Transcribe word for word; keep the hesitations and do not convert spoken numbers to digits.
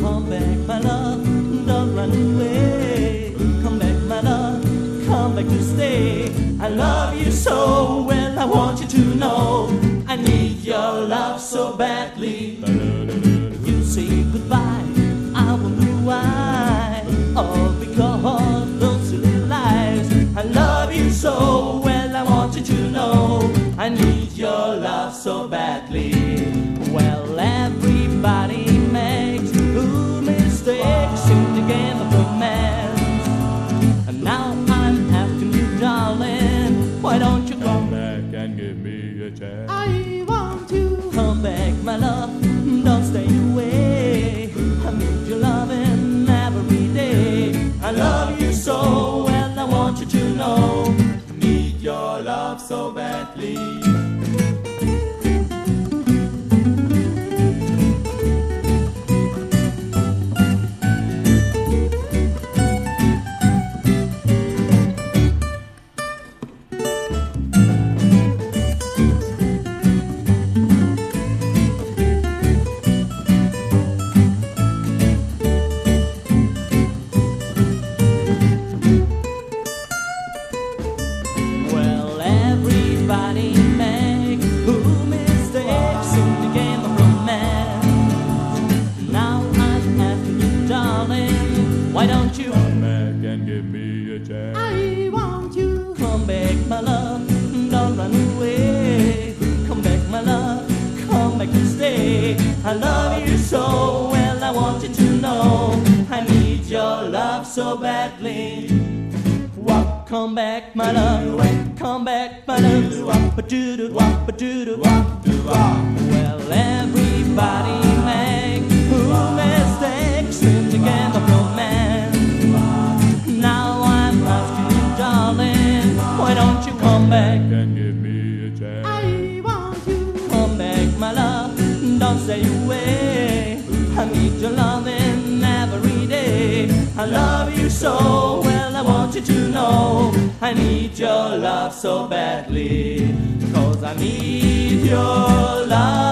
Come back, my love, don't run away. Come back, my love, come back to stay. I love you so well, I want you to know I need your love so badly. You say goodbye, I wonder why. All because those silly lies. I love you so well, I want you to know I need your love so badly. Well, everybody makes ooh, mistakes in the game of romance. And now I'm asking you, darling, why don't you come back and give me a chance? I want you. Come back, my love, don't stay away. I need your loving every day. I love you so well, I want you to know I need your love so badly. Everybody makes ooh, mistakes in the game of romance. Now I'm asking you, darling, why don't you come back and give me a chance? I want you. Come back, my love, don't run away. Come back, my love, come back to stay. I love you so well, I want you to know I need your love so badly. Come back, my love, come back, my love. Wap-a-doo-doo, wap-a-doo-doo, wap-a-doo-doo. Well, everybody makes ooh, mistakes in the game of romance. Now I'm asking you, darling, why don't you come back and give me a chance? I want you. Come back, my love, don't stay away. I need your loving every day. I love you so well, I want you to know I need your love so badly. 'Cause I need your love.